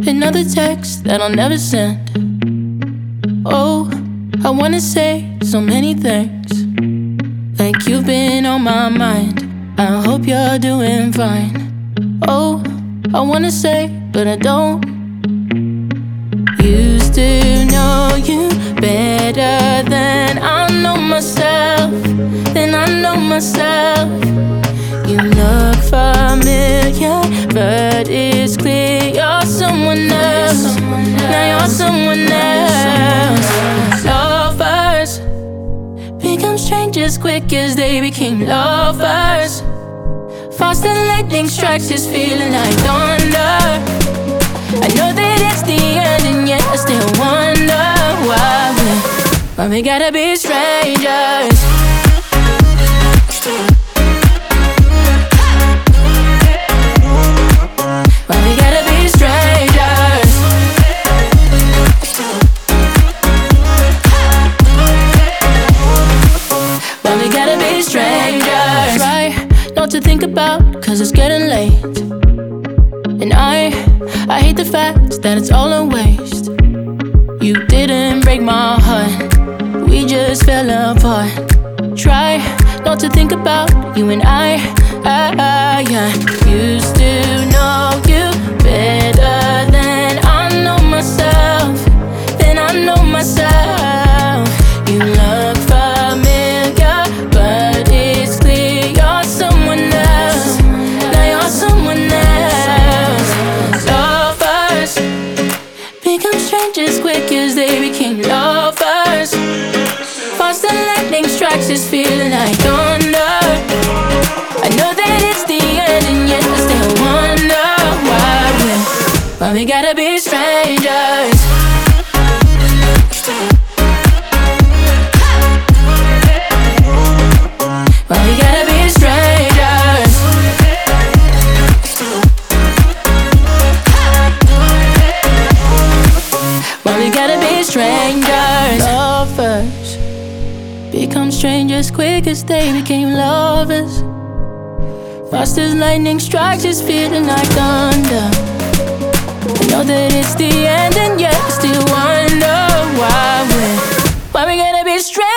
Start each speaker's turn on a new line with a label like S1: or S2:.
S1: Another text that I'll never send. Oh, I wanna say so many things, like you've been on my mind. I hope you're doing fine. Oh, I wanna say, but I don't. Used to know you better than I know myself. You look familiar, but it's clear you're someone else. Now you're someone else. Lovers become strangers quick as they became lovers. Faster than lightning strikes, it's feeling like thunder. I know that it's the end, and yet I still wonder why we gotta be strangers. Why we gotta be strangers? Why we gotta be strangers? Try not to think about, cause it's getting late. And I hate the fact that it's all a waste. You didn't break my heart, we just fell apart. Try not to think about you and I used to know you better than I know myself. You look familiar, but it's clear you're someone else. Now you're someone else. Lovers become strangers quick as they became lovers. Faster than lightning strikes, it's feeling like thunder. I know that it's the end, and yet I still wonder why we gotta be strangers. Why we gotta be strangers? Why we gotta be strangers? Lovers become strangers quick as they became lovers. Fast as lightning strikes, it's feeling like thunder. I know that it's the end, and yet I still wonder why we gotta be strangers.